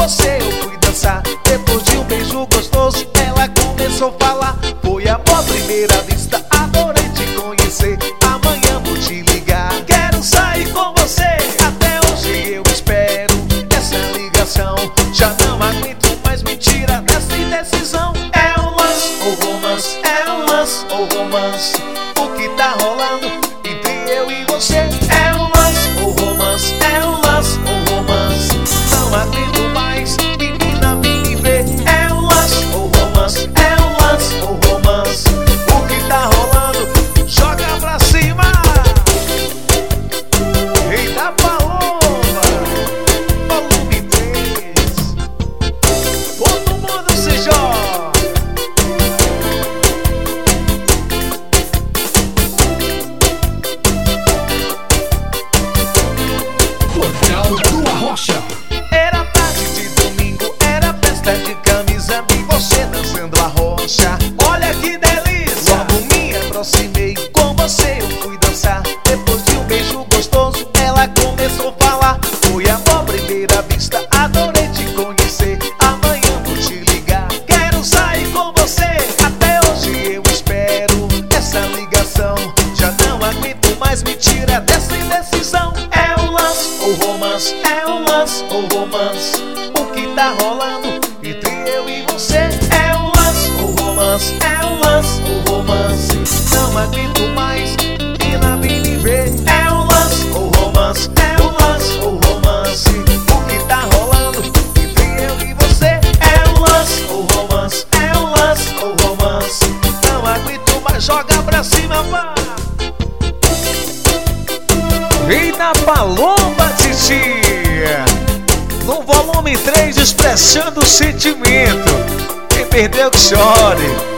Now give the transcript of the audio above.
você eu fui dançar. Depois de um beijo gostoso, ela começou a falar. Foi amor à primeira vista, adorei te conhecer. Amanhã vou te ligar, quero sair com você. Até hoje eu espero essa ligação. Já não aguento mais mentira dessa indecisão. É um lance ou romance, é um lance ou romance. O que tá rolando entre eu e você? É um lance ou romance, é um lance ou romance. Não aguento mais, menina, vem me ver. É um lance ou romance, é um lance ou romance. O que tá rolando? Joga pra cima. Eita Paloma, volume 3. Todo mundo se joga. Portal do Arrocha. Era tarde de domingo, era festa de camisa, vi você dançando a rocha. Olha que delícia! Logo me aproximei, com você eu fui dançar. Depois de um beijo gostoso, ela começou a falar. Foi amor à primeira vista, adorei te conhecer. Amanhã vou te ligar, quero sair com você. Até hoje eu espero essa ligação. Já não aguento mais mentira dessa indecisão. É um lance ou romance, é um lance ou romance. O que tá rolando entre eu e você? É um lance ou romance, é um lance ou romance. Não aguento mais, menina, vem me ver. É um lance ou romance, é um lance ou romance. O que tá rolando entre eu e você? É um lance ou romance, é um lance ou romance. Não aguento mais, joga pra cima, vá. Eita Paloma, titia, no volume 3, expressando o sentimento. Quem perdeu que chore.